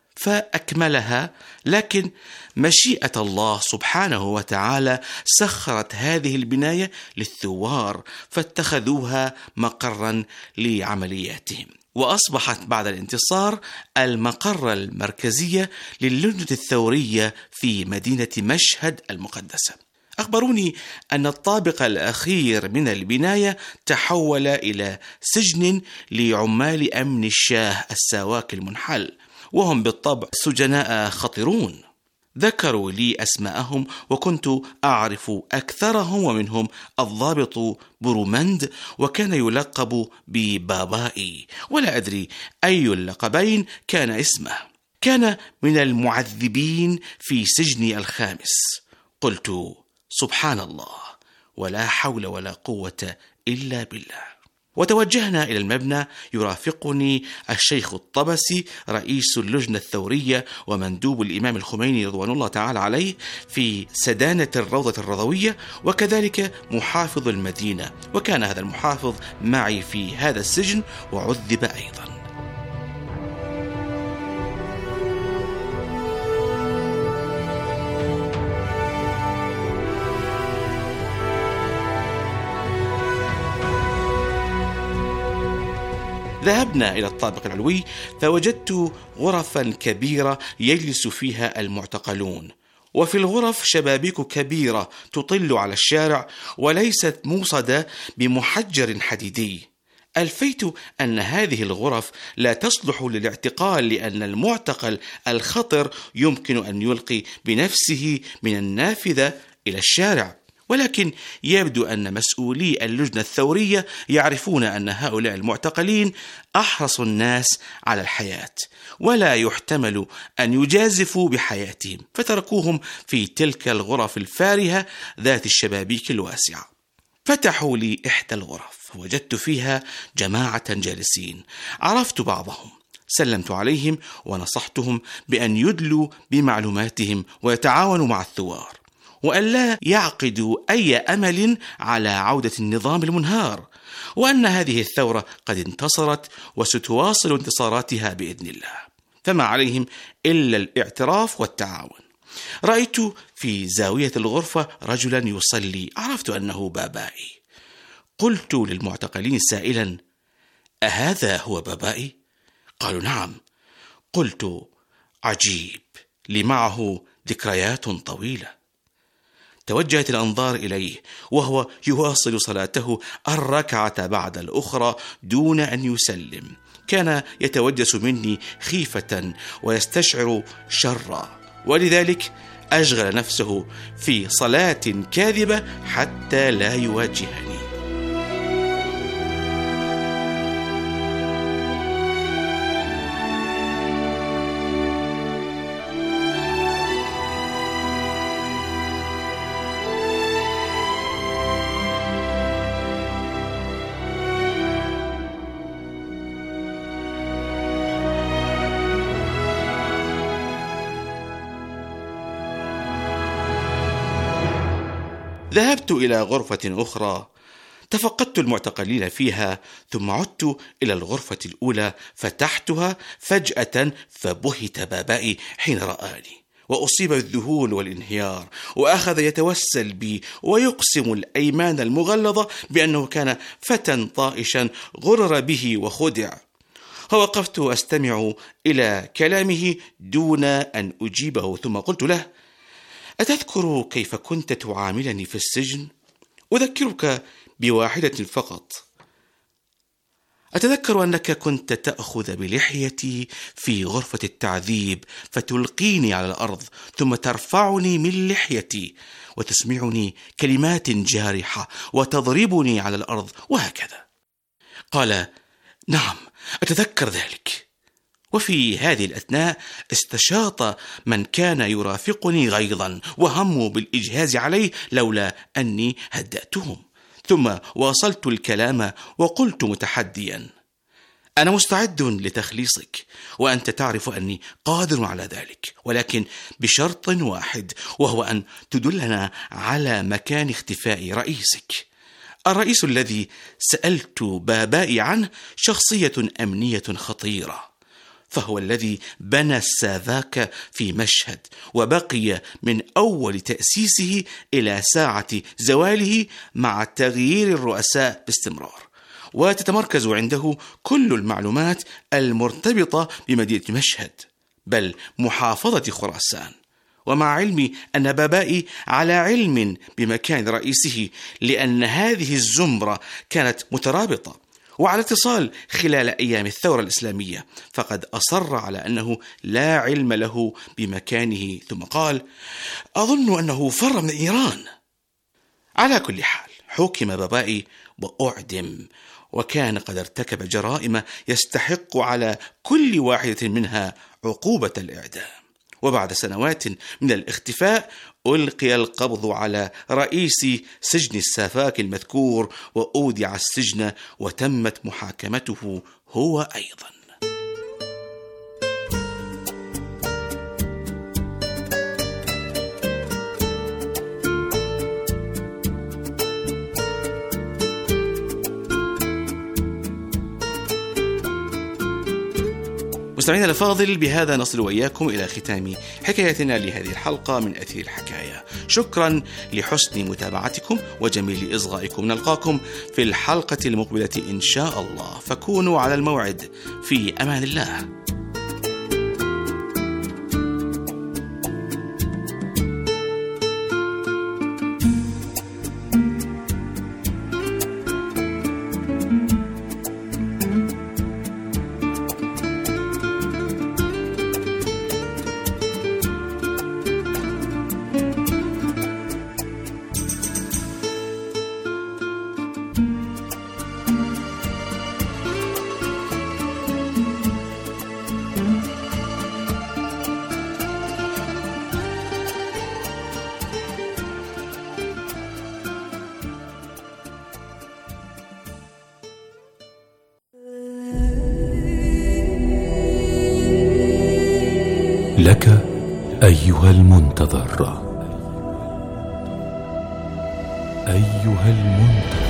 فأكملها، لكن مشيئة الله سبحانه وتعالى سخرت هذه البناية للثوار فاتخذوها مقرا لعملياتهم، وأصبحت بعد الانتصار المقر المركزية للجنة الثورية في مدينة مشهد المقدسة. أخبروني أن الطابق الأخير من البناية تحول إلى سجن لعمال أمن الشاه الساواك المنحل، وهم بالطبع سجناء خطرون. ذكروا لي أسماءهم وكنت أعرف أكثرهم، ومنهم الضابط برومند، وكان يلقب ببابائي، ولا أدري أي اللقبين كان اسمه. كان من المعذبين في سجن الخامس. قلت: سبحان الله، ولا حول ولا قوة إلا بالله. وتوجهنا إلى المبنى، يرافقني الشيخ الطبسي رئيس اللجنة الثورية ومندوب الإمام الخميني رضوان الله تعالى عليه في سدانة الروضة الرضوية، وكذلك محافظ المدينة، وكان هذا المحافظ معي في هذا السجن وعذب أيضا. ذهبنا إلى الطابق العلوي فوجدت غرفا كبيرة يجلس فيها المعتقلون، وفي الغرف شبابيك كبيرة تطل على الشارع وليست موصدة بمحجر حديدي. ألفيت أن هذه الغرف لا تصلح للاعتقال، لأن المعتقل الخطر يمكن أن يلقي بنفسه من النافذة إلى الشارع، ولكن يبدو أن مسؤولي اللجنة الثورية يعرفون أن هؤلاء المعتقلين أحرص الناس على الحياة، ولا يحتمل أن يجازفوا بحياتهم، فتركوهم في تلك الغرف الفارهة ذات الشبابيك الواسعة. فتحوا لي إحدى الغرف فوجدت فيها جماعة جالسين، عرفت بعضهم، سلمت عليهم ونصحتهم بأن يدلوا بمعلوماتهم ويتعاونوا مع الثوار، وأن لا يعقدوا أي أمل على عودة النظام المنهار، وأن هذه الثورة قد انتصرت وستواصل انتصاراتها بإذن الله، فما عليهم إلا الاعتراف والتعاون. رأيت في زاوية الغرفة رجلا يصلي، عرفت أنه بابائي. قلت للمعتقلين سائلا: أهذا هو بابائي؟ قالوا: نعم. قلت: عجيب، لي معه ذكريات طويلة. توجهت الأنظار إليه وهو يواصل صلاته الركعة بعد الأخرى دون أن يسلم، كان يتوجس مني خيفة ويستشعر شرا، ولذلك أشغل نفسه في صلاة كاذبة حتى لا يواجهني. ذهبت إلى غرفة أخرى، تفقدت المعتقلين فيها، ثم عدت إلى الغرفة الأولى، فتحتها فجأة فبهت بابائي حين رآني، وأصيب بالذهول والانهيار، وأخذ يتوسل بي ويقسم الأيمان المغلظة بأنه كان فتى طائشا غرر به وخدع. فوقفت أستمع إلى كلامه دون أن أجيبه، ثم قلت له: أتذكر كيف كنت تعاملني في السجن؟ أذكرك بواحدة فقط. أتذكر أنك كنت تأخذ بلحيتي في غرفة التعذيب فتلقيني على الأرض، ثم ترفعني من لحيتي وتسمعني كلمات جارحة وتضربني على الأرض، وهكذا. قال: نعم، أتذكر ذلك. وفي هذه الأثناء استشاط من كان يرافقني غيظا وهموا بالإجهاز عليه لولا أني هدأتهم، ثم واصلت الكلام وقلت متحديا: أنا مستعد لتخليصك، وأنت تعرف أني قادر على ذلك، ولكن بشرط واحد، وهو أن تدلنا على مكان اختفاء رئيسك. الرئيس الذي سألت بابائي عنه شخصية أمنية خطيرة، فهو الذي بنى الساذاك في مشهد، وبقي من أول تأسيسه إلى ساعة زواله مع تغيير الرؤساء باستمرار، وتتمركز عنده كل المعلومات المرتبطة بمدينة مشهد، بل محافظة خراسان. ومع علمي أن بابائي على علم بمكان رئيسه، لأن هذه الزمرة كانت مترابطة وعلى اتصال خلال أيام الثورة الإسلامية، فقد أصر على أنه لا علم له بمكانه، ثم قال: أظن أنه فر من إيران. على كل حال حكم بابائي وأعدم، وكان قد ارتكب جرائم يستحق على كل واحدة منها عقوبة الإعدام. وبعد سنوات من الاختفاء ألقي القبض على رئيس سجن السافاك المذكور وأودع السجن وتمت محاكمته هو أيضا. مستمعينا الأفاضل، بهذا نصل وإياكم إلى ختام حكايتنا لهذه الحلقة من أثير الحكاية. شكرا لحسن متابعتكم وجميل إصغائكم. نلقاكم في الحلقة المقبلة إن شاء الله، فكونوا على الموعد. في أمان الله. لك أيها المنتظر، أيها المنتظر،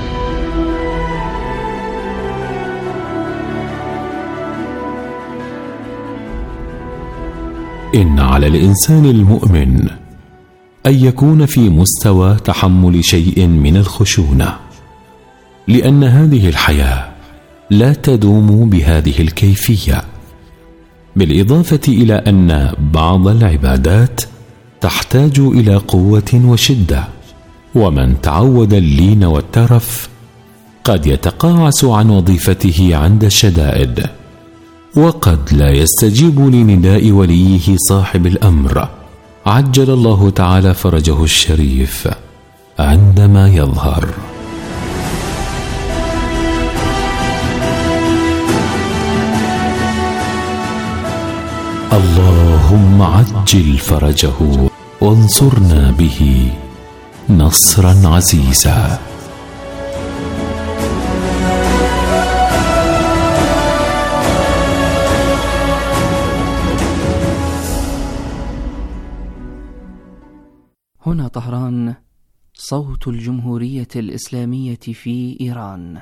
إن على الإنسان المؤمن أن يكون في مستوى تحمل شيء من الخشونة، لأن هذه الحياة لا تدوم بهذه الكيفية، بالإضافة إلى أن بعض العبادات تحتاج إلى قوة وشدة، ومن تعود اللين والترف قد يتقاعس عن وظيفته عند الشدائد، وقد لا يستجيب لنداء وليه صاحب الأمر عجل الله تعالى فرجه الشريف عندما يظهر. اللهم عجل فرجه وانصرنا به نصرا عزيزا. هنا طهران، صوت الجمهورية الإسلامية في إيران.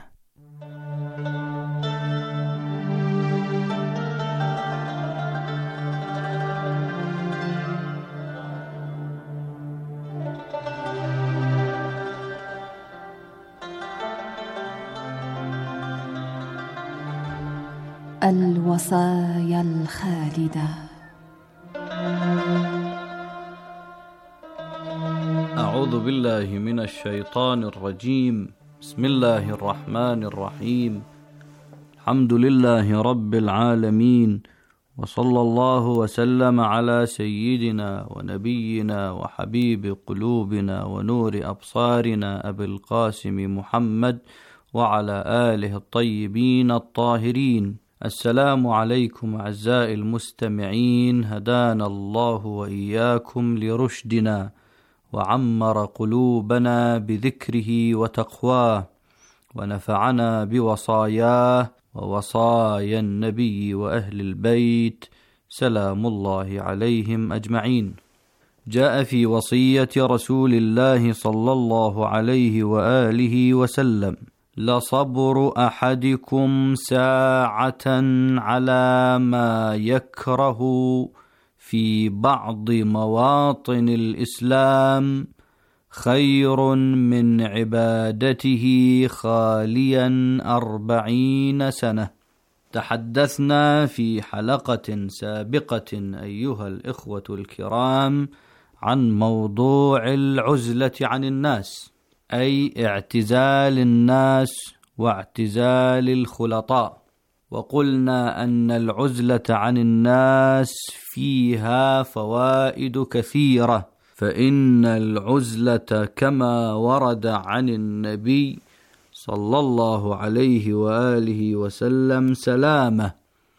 الوصايا الخالدة. أعوذ بالله من الشيطان الرجيم. بسم الله الرحمن الرحيم. الحمد لله رب العالمين، وصلى الله وسلم على سيدنا ونبينا وحبيب قلوبنا ونور أبصارنا أبي القاسم محمد وعلى آله الطيبين الطاهرين. السلام عليكم أعزائي المستمعين، هدانا الله وإياكم لرشدنا وعمر قلوبنا بذكره وتقواه، ونفعنا بوصاياه ووصايا النبي وأهل البيت سلام الله عليهم أجمعين. جاء في وصية رسول الله صلى الله عليه وآله وسلم: لصبر أحدكم ساعة على ما يكره في بعض مواطن الإسلام خير من عبادته خاليا أربعين سنة. تحدثنا في حلقة سابقة أيها الإخوة الكرام عن موضوع العزلة عن الناس، أي اعتزال الناس واعتزال الخلطاء، وقلنا أن العزلة عن الناس فيها فوائد كثيرة، فإن العزلة كما ورد عن النبي صلى الله عليه وآله وسلم سلامة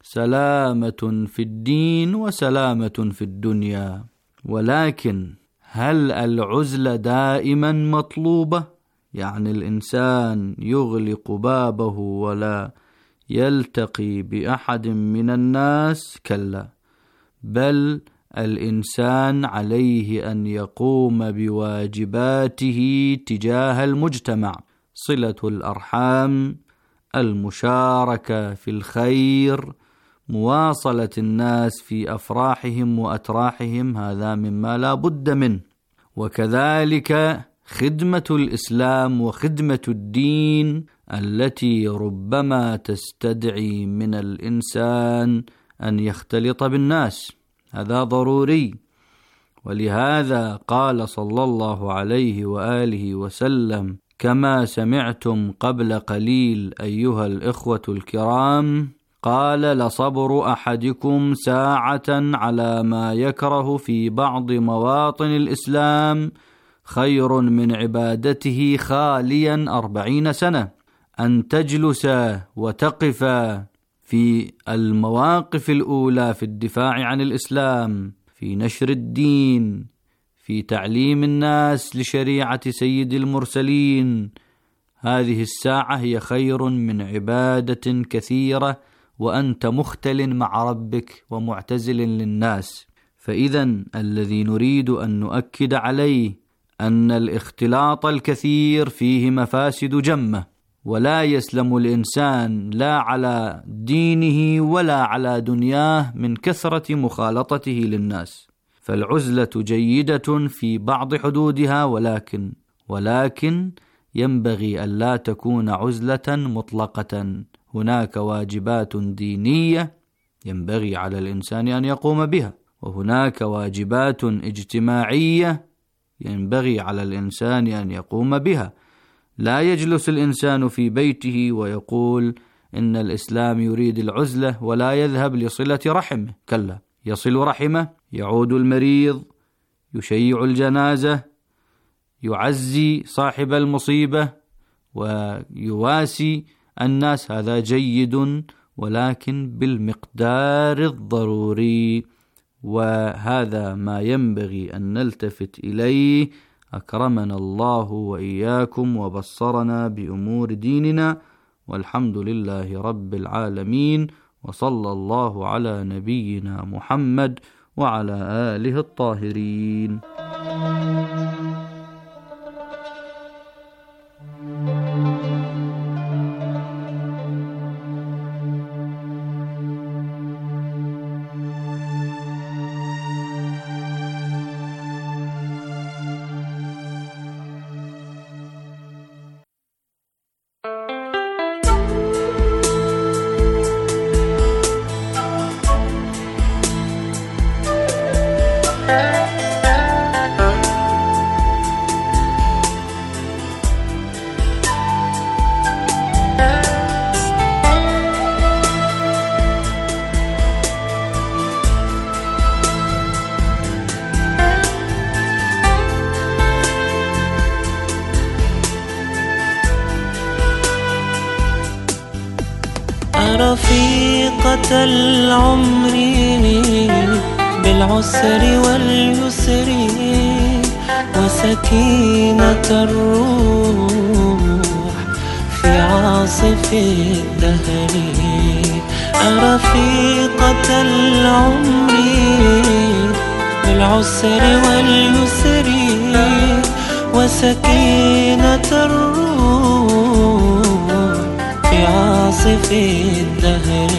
سلامة في الدين وسلامة في الدنيا. ولكن هل العزلة دائما مطلوبة؟ يعني الإنسان يغلق بابه ولا يلتقي بأحد من الناس؟ كلا، بل الإنسان عليه أن يقوم بواجباته تجاه المجتمع: صلة الأرحام، المشاركة في الخير، مواصلة الناس في أفراحهم وأتراحهم، هذا مما لا بد منه. وكذلك خدمة الإسلام وخدمة الدين التي ربما تستدعي من الإنسان أن يختلط بالناس، هذا ضروري. ولهذا قال صلى الله عليه وآله وسلم كما سمعتم قبل قليل أيها الإخوة الكرام، قال: لصبر أحدكم ساعة على ما يكره في بعض مواطن الإسلام خير من عبادته خاليا أربعين سنة. أن تجلس وتقف في المواقف الأولى في الدفاع عن الإسلام، في نشر الدين، في تعليم الناس لشريعة سيد المرسلين، هذه الساعة هي خير من عبادة كثيرة وأنت مختل مع ربك ومعتزل للناس. فإذا الذي نريد أن نؤكد عليه أن الاختلاط الكثير فيه مفاسد جمة، ولا يسلم الإنسان لا على دينه ولا على دنياه من كثرة مخالطته للناس. فالعزلة جيدة في بعض حدودها، ولكن ولكن ينبغي أن لا تكون عزلة مطلقة. هناك واجبات دينية ينبغي على الإنسان أن يقوم بها، وهناك واجبات اجتماعية ينبغي على الإنسان أن يقوم بها. لا يجلس الإنسان في بيته ويقول إن الإسلام يريد العزلة ولا يذهب لصلة رحمه، كلا، يصل رحمه، يعود المريض، يشيع الجنازة، يعزي صاحب المصيبة ويواسي الناس، هذا جيد، ولكن بالمقدار الضروري. وهذا ما ينبغي أن نلتفت إليه. أكرمنا الله وإياكم وبصرنا بأمور ديننا، والحمد لله رب العالمين، وصلى الله على نبينا محمد وعلى آله الطاهرين. رفيقة العمر بالعسر واليسر وسكينة الروح في عاصف الدهر. رفيقة العمر بالعسر واليسر وسكينة الروح في عاصف الدهر.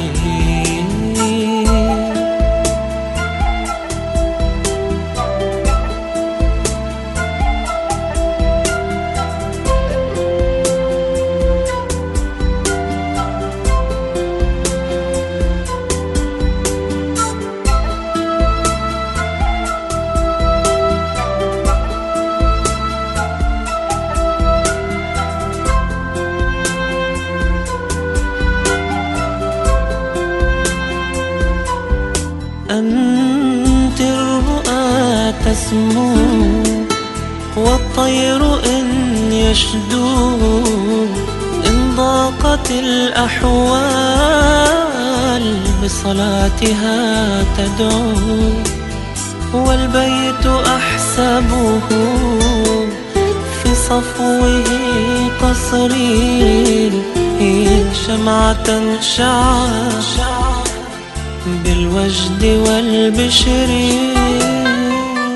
أنت الرؤى تسمو والطير إن يشدو إن ضاقت الأحوال بصلاتها تدعو، والبيت أحسبه في صفوه قصري، شمعة شعت بالوجد والبشر.